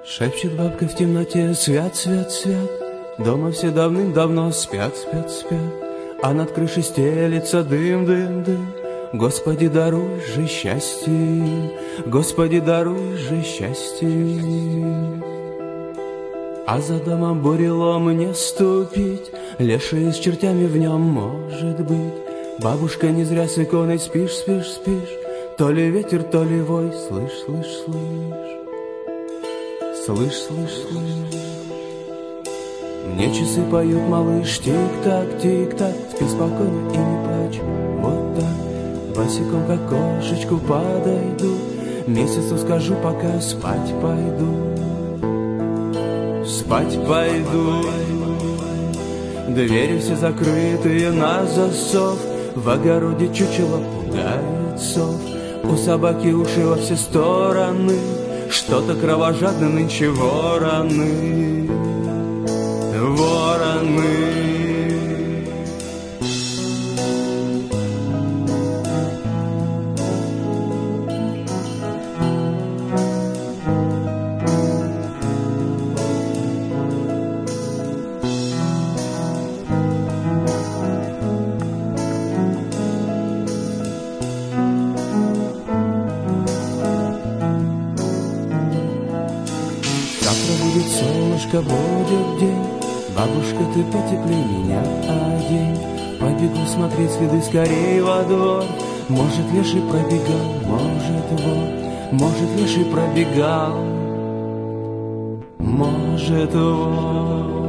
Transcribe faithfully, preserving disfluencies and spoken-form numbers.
Шепчет бабка в темноте: свят, свят, свят. Дома все давным-давно спят, спят, спят. А над крышей стелется дым, дым, дым. Господи, даруй же счастье, Господи, даруй же счастье. А за домом бурелом не ступить, леший с чертями в нем может быть. Бабушка, не зря с иконой спишь, спишь, спишь. То ли ветер, то ли вой, слышь, слышь, слышь. Слышь, слышь, слышь. Мне часы поют, малыш, тик-так, тик-так. Спи спокойно и не плачь, вот так. Босиком к окошечку подойду, месяцу скажу, пока спать пойду. Спать пойду. Двери все закрытые на засов, в огороде чучело пугает сов. У собаки уши во все стороны, что-то кровожадно нынче вороны. Вороны. Завтра будет солнышко, будет день. Бабушка, ты потеплей меня одень. Побегу смотреть следы скорей во двор. Может, леший пробегал, может, вор. Может, леший пробегал, может, вор.